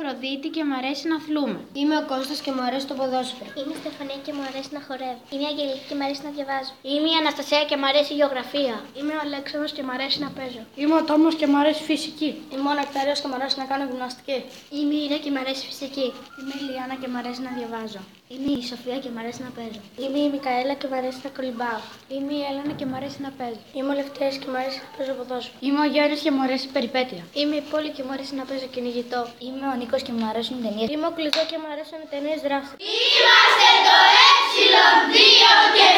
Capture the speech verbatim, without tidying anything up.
Αφροδίτη και μου αρέσει να αθλούμε. Είμαι ο Κώστας και μου αρέσει το ποδόσφαιρο. Είμαι η Στεφανία και μου αρέσει να χορεύω. Είμαι η Αγγελική και μου αρέσει να διαβάζω. Είμαι η Αναστασία και μου αρέσει η γεωγραφία. Είμαι ο Αλέξανδρος και μου αρέσει να παίζω. Είμαι ο Τόμος και μου αρέσει φυσική. Είμαι ο Νεκτάριος και μου αρέσει να κάνω γυμναστική. Είμαι η Ίρα και μου αρέσει φυσική. Είμαι η Λιάννα και μου αρέσει να διαβάζω. Είμαι η Σοφία και μου αρέσει να παίζω. Είμαι η Μικαέλα και μου αρέσει να κολυμπάω. Είμαι η Έλενα και μου αρέσει να παίζω. Είμαι ο Λευτέρης και μου αρέσει να παίζω ποδόσφαιρο. Είμαι ο Γιάννης και μου αρέσει η περιπέτεια. Είμαι η Πόλη και μου αρέσει να παίζω κυνηγητό. Είμαι ο Νίκος και μου αρέσουν οι ταινίες. Είμαι ο Κλειδό και μου αρέσουν οι ταινίες δράσης. Είμαστε το ε δύο και